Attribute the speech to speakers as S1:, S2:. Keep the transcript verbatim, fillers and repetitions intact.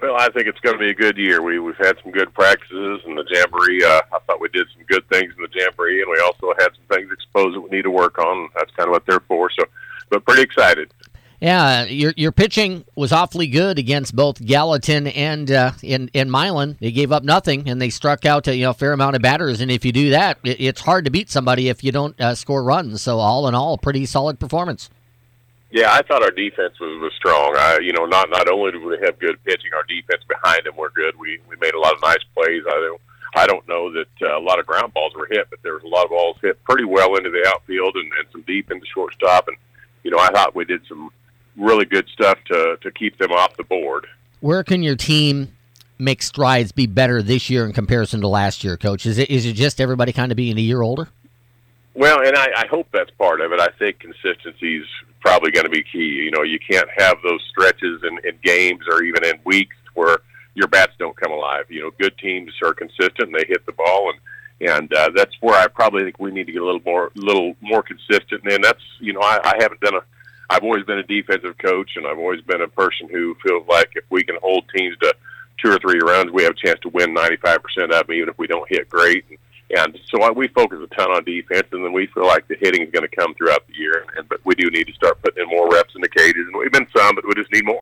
S1: Well, I think it's going to be a good year. We, we've had some good practices in the Jamboree. Uh, I thought we did some good things in the Jamboree, and we also had some things exposed that we need to work on. That's kind of what they're for. So, but pretty excited.
S2: Yeah, your your pitching was awfully good against both Gallatin and uh, in in Milan. They gave up nothing, and they struck out a you know fair amount of batters. And if you do that, it, it's hard to beat somebody if you don't uh, score runs. So all in all, pretty solid performance.
S1: Yeah, I thought our defense was, was strong. I, you know, not not only did we have good pitching, our defense behind them were good. We we made a lot of nice plays. I don't I don't know that uh, a lot of ground balls were hit, but there was a lot of balls hit pretty well into the outfield and, and some deep into shortstop. And you know, I thought we did some really good stuff to to keep them off the board.
S2: Where can your team make strides, be better this year in comparison to last year, Coach? Is it is it just everybody kind of being a year older?
S1: Well, and I, I hope that's part of it. I think consistency is probably going to be key. You know, you can't have those stretches in, in games or even in weeks where your bats don't come alive. You know, good teams are consistent and they hit the ball, and and uh, that's where I probably think we need to get a little more, little more consistent. And that's, you know, I, I haven't done a. I've always been a defensive coach, and I've always been a person who feels like if we can hold teams to two or three runs, we have a chance to win ninety-five percent of them, even if we don't hit great. And, and so I, we focus a ton on defense, and then we feel like the hitting is going to come throughout the year. And, but we do need to start putting in more reps in the cages, and we've been some, but we just need more.